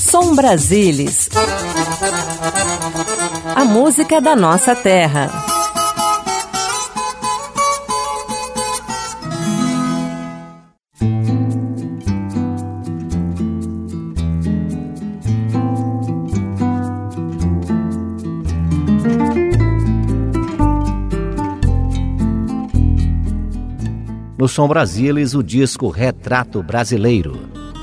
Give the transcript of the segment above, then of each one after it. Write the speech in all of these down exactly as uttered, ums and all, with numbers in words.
Som Brasilis. A música da nossa terra. No Som Brasilis, o disco Retrato Brasileiro.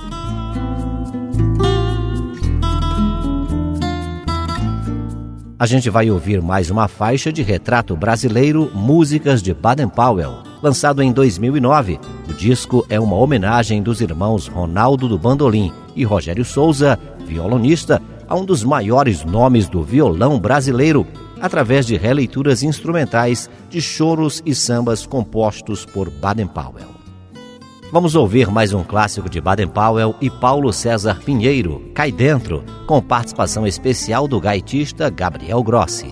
A gente vai ouvir mais uma faixa de Retrato Brasileiro, Músicas de Baden Powell. Lançado em dois mil e nove, o disco é uma homenagem dos irmãos Ronaldo do Bandolim e Rogério Souza, violonista, a um dos maiores nomes do violão brasileiro, através de releituras instrumentais de choros e sambas compostos por Baden Powell. Vamos ouvir mais um clássico de Baden Powell e Paulo César Pinheiro, Cai Dentro, com participação especial do gaitista Gabriel Grossi.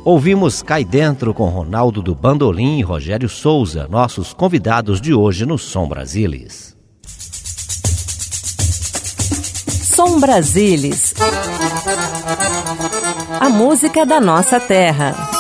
Ouvimos Cai Dentro com Ronaldo do Bandolim e Rogério Souza, nossos convidados de hoje no Som Brasilis. Som Brasilis. A música da nossa terra.